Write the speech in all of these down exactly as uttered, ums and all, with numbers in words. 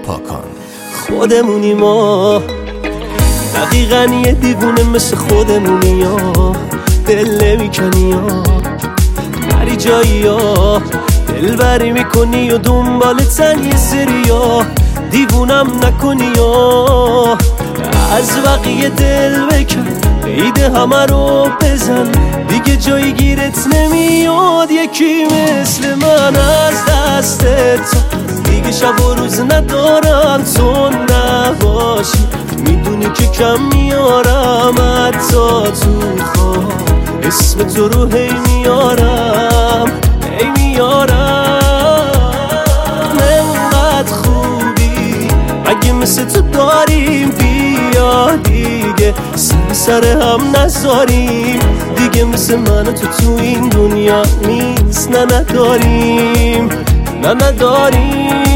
پاکان. خودمونی ما، دقیقا یه دیوونه مثل خودمونی ها، دل نمیکنی ها، هری جایی ها دل بری میکنی و دنبال تن یه سری ها، دیوونم نکنی ها، از بقیه دل بکن، قیده همه رو بزن، دیگه جایی گیرت نمیاد یکی مثل من از دست تو، دیگه شب و روز ندارم تو نباشی، میدونی که کم میارم حتی تو خواب، اسم تو رو هی میارم هی میارم، انقدر خوبی اگه مثل تو داریم بیا دیگه سر سر هم نذاریم، دیگه مثل من تو تو این دنیا نیست، نه نداریم نه نداریم.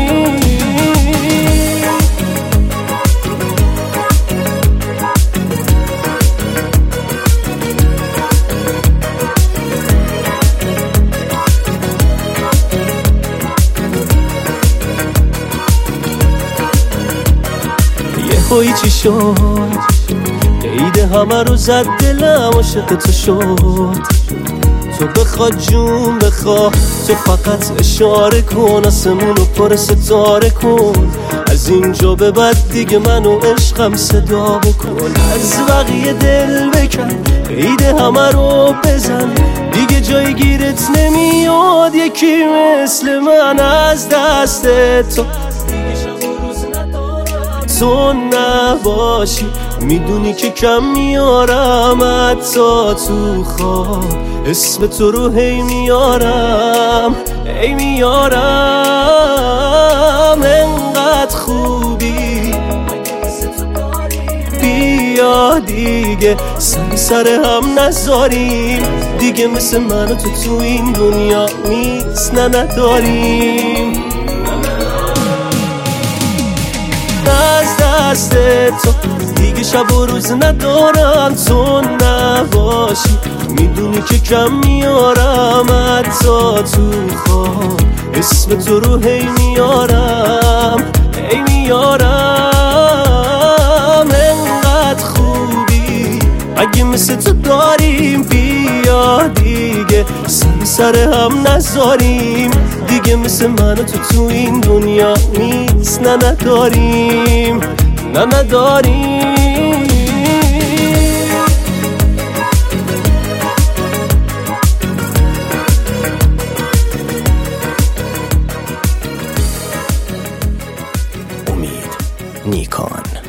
یه چی شد قیده همه رو زد، دلم عاشق تو شد، تو بخواد جون بخواه، تو فقط اشاره کن، آسمون رو پر ستاره کن، از اینجا به بعد دیگه منو عشقم صدا بکن، از بقیه دل بکن، قیده همه رو بزن، دیگه جای گیرت نمیاد یکی مثل من از دست تو، تو نباشی میدونی که کم میارم حتی تو خواب، اسم تو رو هی میارم هی میارم، انقدر خوبی بیا دیگه سر سر هم نذاریم، دیگه مثل من و تو تو این دنیا نیست، نه نداریم از دست تو، دیگه شب و روز ندارم تو نباشی، میدونی که کم میارم حتی تو خواب، اسم تو رو هی میارم هی میارم، انقدر خوبی اگه مثل تو داریم بیا دیگه سر سر هم نذاریم، دیگه مثل من و تو تو این دنیا نیست، نه نداریم نه نداریم. امید نیکان.